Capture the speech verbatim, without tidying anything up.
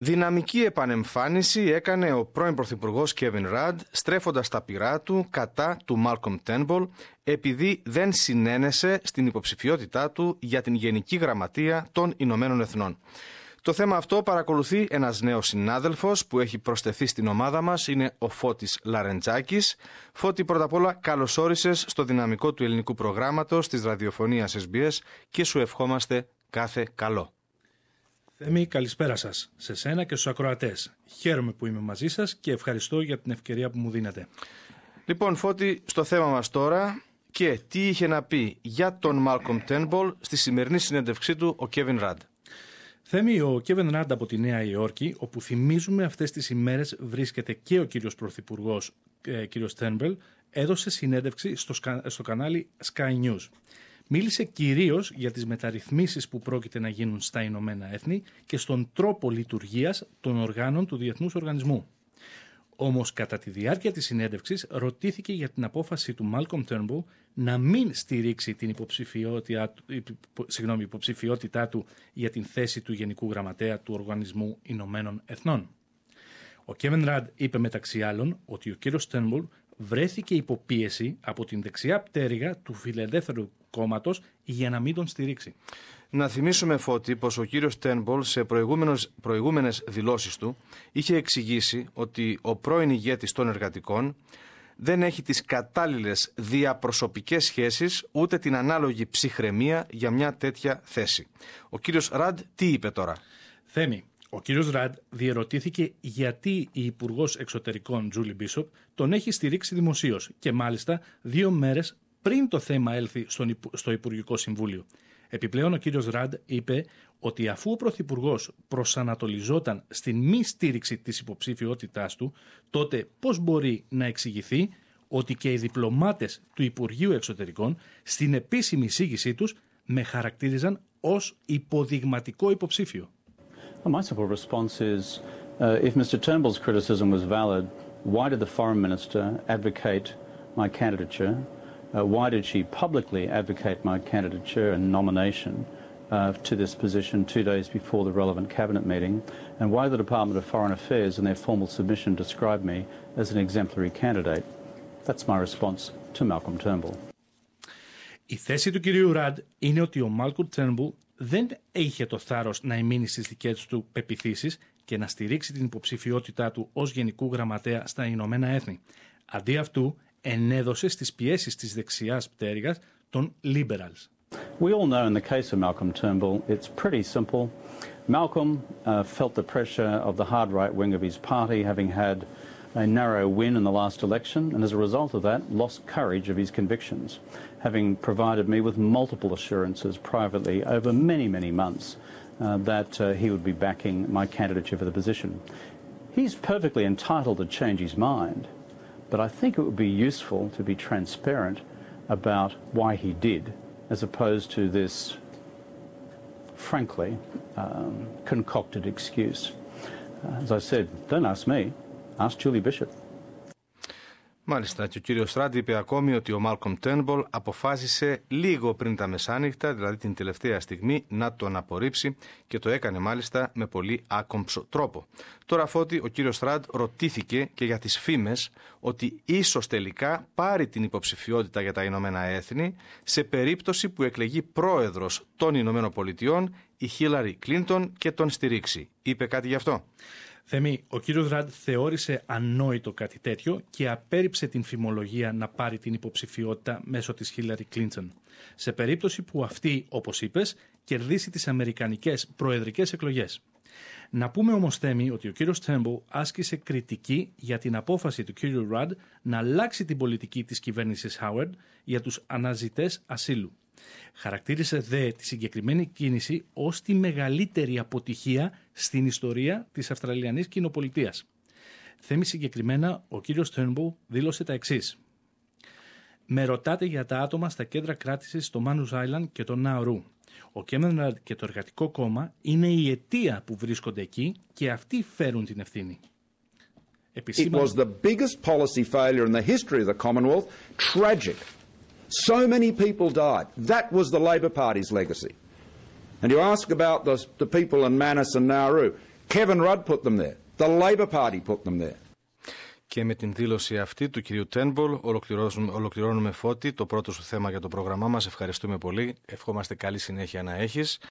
Δυναμική επανεμφάνιση έκανε ο πρώην πρωθυπουργός Κέβιν Ραντ, στρέφοντας τα πυρά του κατά του Μάλκομ Τέρνμπουλ, επειδή δεν συνένεσε στην υποψηφιότητά του για την Γενική Γραμματεία των Ηνωμένων Εθνών. Το θέμα αυτό παρακολουθεί ένας νέος συνάδελφος που έχει προσθεθεί στην ομάδα μας, είναι ο Φώτης Λαρεντζάκης. Φώτη, πρώτα απ' όλα καλώς όρισες στο δυναμικό του ελληνικού προγράμματος της ραδιοφωνίας Ες Μπι Ες και σου ευχόμαστε κάθε καλό. Θέμη, καλησπέρα σας σε σένα και στους ακροατές. Χαίρομαι που είμαι μαζί σας και ευχαριστώ για την ευκαιρία που μου δίνετε. Λοιπόν, Φώτη, στο θέμα μας τώρα, και τι είχε να πει για τον Μάλκομ Τέρνμπουλ στη σημερινή συνέντευξή του ο Κέβιν Ραντ. Θέμη, ο Κέβιν Ραντ από τη Νέα Υόρκη, όπου θυμίζουμε αυτές τις ημέρες βρίσκεται και ο κύριος Πρωθυπουργός, ε, κύριος Τέρνμπουλ, έδωσε συνέντευξη στο, στο κανάλι Sky News. Μίλησε κυρίως για τις μεταρρυθμίσεις που πρόκειται να γίνουν στα Ηνωμένα Έθνη και στον τρόπο λειτουργίας των οργάνων του Διεθνούς Οργανισμού. Όμως κατά τη διάρκεια της συνέντευξης ρωτήθηκε για την απόφαση του Μάλκομ Τέρνμπουλ να μην στηρίξει την υποψηφιότητά, συγγνώμη, υποψηφιότητά του για την θέση του Γενικού Γραμματέα του Οργανισμού Ηνωμένων Εθνών. Ο Κέβιν Ραντ είπε μεταξύ άλλων ότι ο κύριος Τέρνμπουλ βρέθηκε υπό πίεση από την δεξιά πτέρυγα του Φιλελεύθερου κόμματος για να μην τον στηρίξει. Να θυμίσουμε, Φώτη, πως ο κύριος Τέρνμπουλ σε προηγούμενες δηλώσεις του είχε εξηγήσει ότι ο πρώην ηγέτης των εργατικών δεν έχει τις κατάλληλες διαπροσωπικές σχέσεις ούτε την ανάλογη ψυχραιμία για μια τέτοια θέση. Ο κύριος Ραντ τι είπε τώρα? Θέμη, ο κύριος Ραντ διερωτήθηκε γιατί η Υπουργός Εξωτερικών Τζούλι Μπίσοπ τον έχει στηρίξει δημοσίως και μάλιστα δύο μέρες πριν το θέμα έλθει στον, στο Υπουργικό Συμβούλιο. Επιπλέον ο κύριος Ραντ είπε ότι αφού ο Πρωθυπουργός προσανατολιζόταν στην μη στήριξη της υποψηφιότητάς του, τότε πώς μπορεί να εξηγηθεί ότι και οι διπλωμάτες του Υπουργείου Εξωτερικών στην επίσημη εισήγησή τους με χαρακτήριζαν ως υποδειγματικό υποψήφιο. Well, my simple response is, uh, if Mister Turnbull's criticism was valid, why did the Foreign Minister advocate my candidature? Uh, why did she publicly advocate my candidature and nomination uh, to this position two days before the relevant cabinet meeting? And why did the Department of Foreign Affairs in their formal submission describe me as an exemplary candidate? That's my response to Malcolm Turnbull. Η θέση του κυρίου Ραντ είναι ότι ο Μάλκομ Τέρνμπουλ δεν είχε το θάρρος να εμείνει στις δικές του πεποιθήσεις και να στηρίξει την υποψηφιότητά του ως Γενικού Γραμματέα στα Ηνωμένα Έθνη. Αντί αυτού, ενέδωσε στις πιέσεις της δεξιάς πτέρυγας των liberals. We all know in the case of Malcolm Turnbull, it's pretty simple. Malcolm uh, felt the pressure of the hard right wing of his party, having had a narrow win in the last election, and as a result of that, lost courage of his convictions, having provided me with multiple assurances privately over many, many months uh, that uh, he would be backing my candidature for the position. He's perfectly entitled to change his mind, but I think it would be useful to be transparent about why he did, as opposed to this, frankly, um, concocted excuse. Uh, as I said, don't ask me. Ask Julie Bishop. Μάλιστα, και ο κύριος Ραντ είπε ακόμη ότι ο Μάλκομ Τέρνμπουλ αποφάσισε λίγο πριν τα μεσάνυχτα, δηλαδή την τελευταία στιγμή, να τον απορρίψει και το έκανε μάλιστα με πολύ άκομψο τρόπο. Τώρα, Φώτη, ο κύριος Ραντ ρωτήθηκε και για τις φήμες ότι ίσως τελικά πάρει την υποψηφιότητα για τα Ηνωμένα Έθνη σε περίπτωση που εκλεγεί πρόεδρος των Ηνωμένων Πολιτειών η Χίλαρι Κλίντον και τον στηρίξει. Είπε κάτι γι' αυτό? Θέμη, ο κύριος Ραντ θεώρησε ανόητο κάτι τέτοιο και απέρριψε την φημολογία να πάρει την υποψηφιότητα μέσω της Χίλαρι Κλίντον. Σε περίπτωση που αυτή, όπως είπες, κερδίσει τις αμερικανικές προεδρικές εκλογές. Να πούμε όμως, Θέμη, ότι ο κύριος Τέρνμπουλ άσκησε κριτική για την απόφαση του κύριου Ραντ να αλλάξει την πολιτική της κυβέρνησης Χάουαρντ για τους αναζητές ασύλου. Χαρακτήρισε δε τη συγκεκριμένη κίνηση ως τη μεγαλύτερη αποτυχία στην ιστορία της Αυστραλιανής κοινοπολιτείας. Θέμη, συγκεκριμένα, ο κύριος Τέρνμπουλ δήλωσε τα εξής. «Με ρωτάτε για τα άτομα στα κέντρα κράτησης στο Manus Island και το Nauru. Ο Κέβιν Ραντ και το Εργατικό Κόμμα είναι η αιτία που βρίσκονται εκεί και αυτοί φέρουν την ευθύνη». It was the biggest policy failure in the history of the Commonwealth. Tragic. So many people died. That was the Labor Party's legacy. And you ask about the, the people in Manus and Nauru. Kevin Rudd put them there. The Labor Party put them there. Και με την δήλωση αυτή του κυρίου Turnbull ολοκληρώνουμε, ολοκληρώνουμε Φώτη το πρώτο σου θέμα για το πρόγραμμά μας. Ευχαριστούμε πολύ. Ευχόμαστε καλή συνέχεια να έχεις.